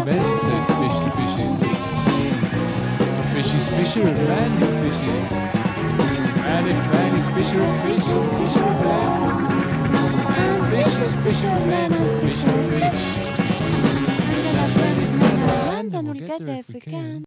Ben said fish to fishes. For fishes, fisher of land and fishes. And if man is fisher of fish and fisher of land. And fish is fisher of land and fisher of fish. And that land is man of land and we'll get there if we can.